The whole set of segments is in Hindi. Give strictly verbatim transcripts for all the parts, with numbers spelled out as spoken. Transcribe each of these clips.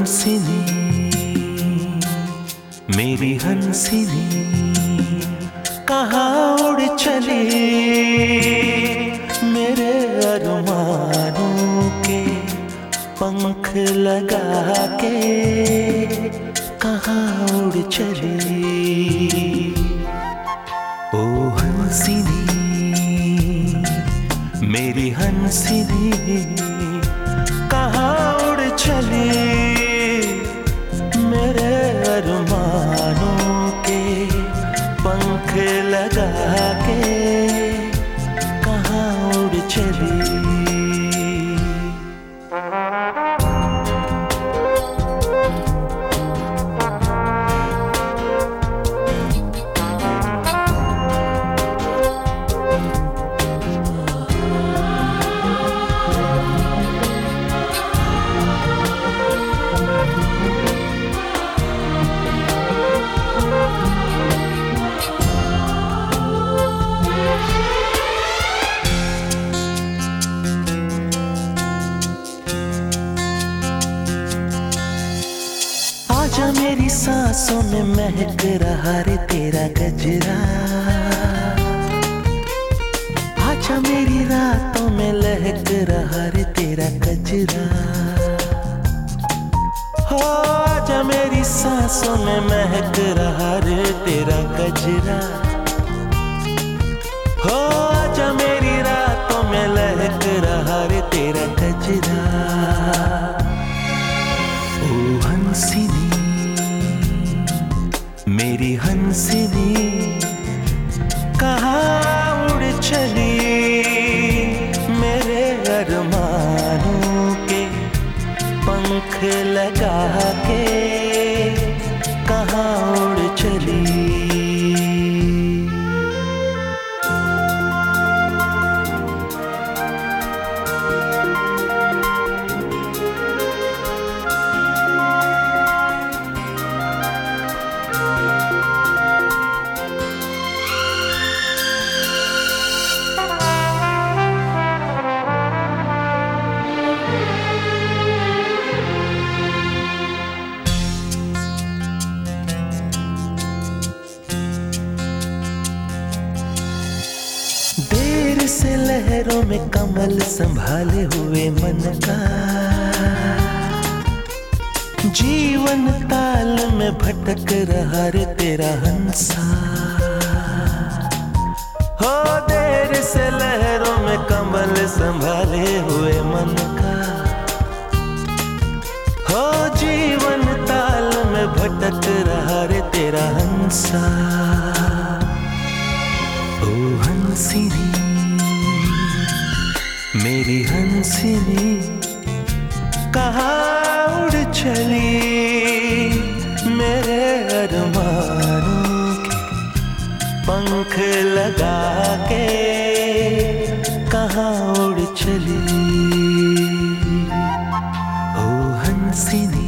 हंसिनी, मेरी हंसिनी, कहाँ उड़ चली मेरे अरमानों के पंख लगा के, कहाँ उड़ चली। ओ हंसिनी, मेरी हंसिनी, कहाँ उड़ चली मेरे अरमानों के पंख लगा के, कहाँ उड़ चली। आजा मेरी सांसों में महक रहा रे तेरा गजरा, आजा मेरी रातों में लहक रहा रे तेरा गजरा। हो आजा मेरी सांसों में महक रहा रे तेरा गजरा। हो आजा मेरी रातों में लहक रहा रे तेरा गजरा। ओ हंसिनी, मेरी हंसिनी, कहाँ उड़ चली मेरे अरमानों के पंख लगा के, कहाँ उड़ चली। देर से लहरों में कमल संभाले हुए मन का, जीवन ताल में भटक रहा रे तेरा हंसा। हो देर से लहरों में कमल संभाले हुए मन का, हो जीवन ताल में भटक रहा रे तेरा हंसा। ओ हंसिनी, मेरी हंसिनी, कहाँ उड़ चली मेरे अरमानों के पंख लगा के, कहाँ उड़ चली। ओ हंसिनी,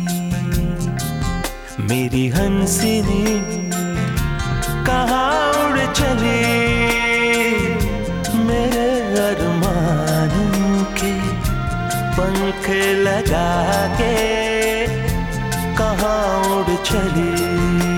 मेरी हंसिनी, कहाँ उड़ चली मेरे अरमानों के पंख लगा के, कहाँ उड़ चली।